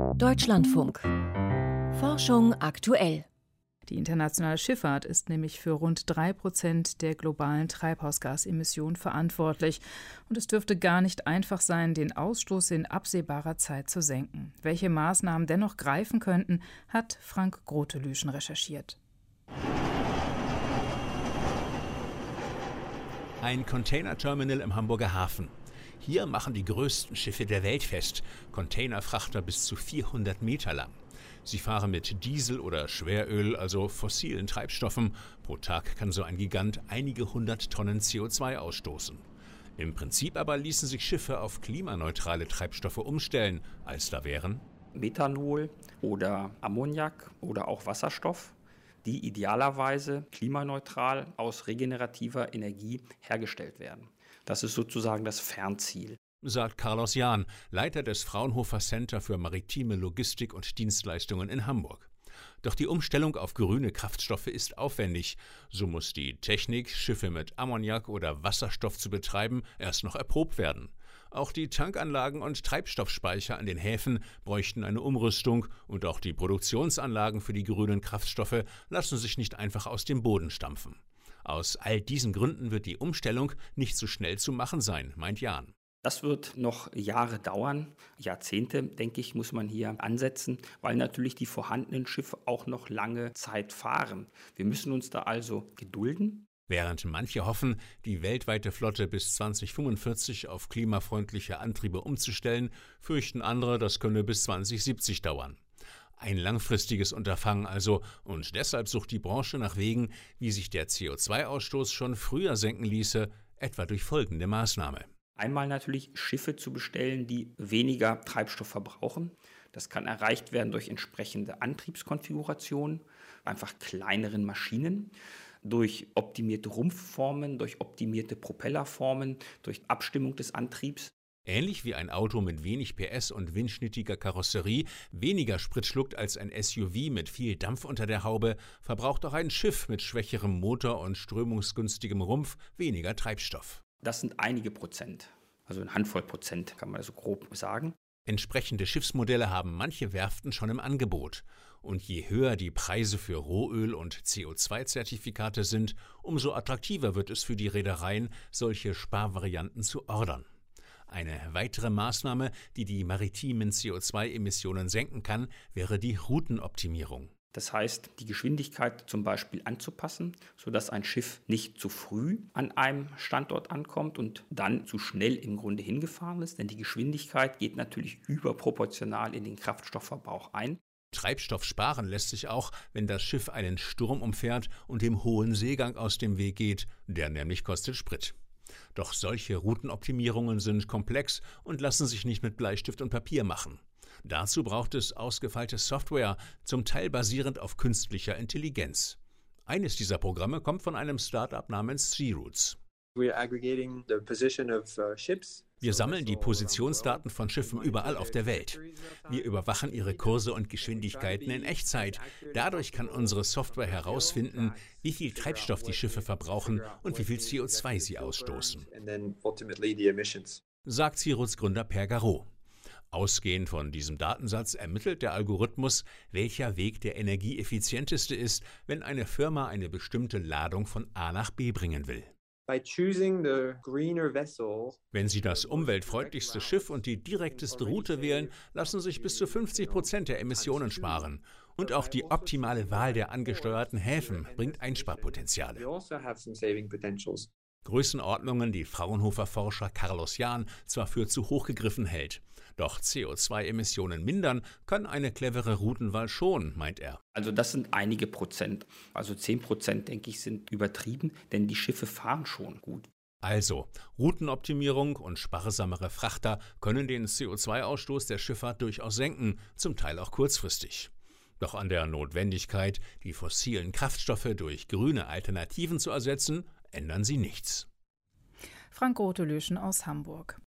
Deutschlandfunk. Forschung aktuell. Die internationale Schifffahrt ist nämlich für rund 3% der globalen Treibhausgasemissionen verantwortlich. Und es dürfte gar nicht einfach sein, den Ausstoß in absehbarer Zeit zu senken. Welche Maßnahmen dennoch greifen könnten, hat Frank Grotelüschen recherchiert. Ein Containerterminal im Hamburger Hafen. Hier machen die größten Schiffe der Welt fest, Containerfrachter bis zu 400 Meter lang. Sie fahren mit Diesel oder Schweröl, also fossilen Treibstoffen. Pro Tag kann so ein Gigant einige 100 Tonnen CO2 ausstoßen. Im Prinzip aber ließen sich Schiffe auf klimaneutrale Treibstoffe umstellen, als da wären Methanol oder Ammoniak oder auch Wasserstoff, die idealerweise klimaneutral aus regenerativer Energie hergestellt werden. Das ist sozusagen das Fernziel, sagt Carlos Jahn, Leiter des Fraunhofer Center für maritime Logistik und Dienstleistungen in Hamburg. Doch die Umstellung auf grüne Kraftstoffe ist aufwendig. So muss die Technik, Schiffe mit Ammoniak oder Wasserstoff zu betreiben, erst noch erprobt werden. Auch die Tankanlagen und Treibstoffspeicher an den Häfen bräuchten eine Umrüstung und auch die Produktionsanlagen für die grünen Kraftstoffe lassen sich nicht einfach aus dem Boden stampfen. Aus all diesen Gründen wird die Umstellung nicht so schnell zu machen sein, meint Jahn. Das wird noch Jahre dauern, Jahrzehnte, denke ich, muss man hier ansetzen, weil natürlich die vorhandenen Schiffe auch noch lange Zeit fahren. Wir müssen uns da also gedulden. Während manche hoffen, die weltweite Flotte bis 2045 auf klimafreundliche Antriebe umzustellen, fürchten andere, das könne bis 2070 dauern. Ein langfristiges Unterfangen also, und deshalb sucht die Branche nach Wegen, wie sich der CO2-Ausstoß schon früher senken ließe, etwa durch folgende Maßnahme. Einmal natürlich Schiffe zu bestellen, die weniger Treibstoff verbrauchen. Das kann erreicht werden durch entsprechende Antriebskonfigurationen, einfach kleineren Maschinen, durch optimierte Rumpfformen, durch optimierte Propellerformen, durch Abstimmung des Antriebs. Ähnlich wie ein Auto mit wenig PS und windschnittiger Karosserie weniger Sprit schluckt als ein SUV mit viel Dampf unter der Haube, verbraucht auch ein Schiff mit schwächerem Motor und strömungsgünstigem Rumpf weniger Treibstoff. Das sind einige Prozent, also eine Handvoll Prozent, kann man so grob sagen. Entsprechende Schiffsmodelle haben manche Werften schon im Angebot. Und je höher die Preise für Rohöl- und CO2-Zertifikate sind, umso attraktiver wird es für die Reedereien, solche Sparvarianten zu ordern. Eine weitere Maßnahme, die die maritimen CO2-Emissionen senken kann, wäre die Routenoptimierung. Das heißt, die Geschwindigkeit zum Beispiel anzupassen, sodass ein Schiff nicht zu früh an einem Standort ankommt und dann zu schnell im Grunde hingefahren ist. Denn die Geschwindigkeit geht natürlich überproportional in den Kraftstoffverbrauch ein. Treibstoff sparen lässt sich auch, wenn das Schiff einen Sturm umfährt und dem hohen Seegang aus dem Weg geht. Der nämlich kostet Sprit. Doch solche Routenoptimierungen sind komplex und lassen sich nicht mit Bleistift und Papier machen. Dazu braucht es ausgefeilte Software, zum Teil basierend auf künstlicher Intelligenz. Eines dieser Programme kommt von einem Start-up namens Searoots. Wir sammeln die Positionsdaten von Schiffen überall auf der Welt. Wir überwachen ihre Kurse und Geschwindigkeiten in Echtzeit. Dadurch kann unsere Software herausfinden, wie viel Treibstoff die Schiffe verbrauchen und wie viel CO2 sie ausstoßen, sagt Searoots Gründer Per Garot. Ausgehend von diesem Datensatz ermittelt der Algorithmus, welcher Weg der energieeffizienteste ist, wenn eine Firma eine bestimmte Ladung von A nach B bringen will. Wenn Sie das umweltfreundlichste Schiff und die direkteste Route wählen, lassen sich bis zu 50% der Emissionen sparen. Und auch die optimale Wahl der angesteuerten Häfen bringt Einsparpotenziale. Größenordnungen, die Fraunhofer-Forscher Carlos Jahn zwar für zu hoch gegriffen hält. Doch CO2-Emissionen mindern kann eine clevere Routenwahl schon, meint er. Also das sind einige Prozent. Also 10%, denke ich, sind übertrieben, denn die Schiffe fahren schon gut. Also, Routenoptimierung und sparsamere Frachter können den CO2-Ausstoß der Schifffahrt durchaus senken, zum Teil auch kurzfristig. Doch an der Notwendigkeit, die fossilen Kraftstoffe durch grüne Alternativen zu ersetzen, ändern sie nichts. Frank Grotelüschen aus Hamburg.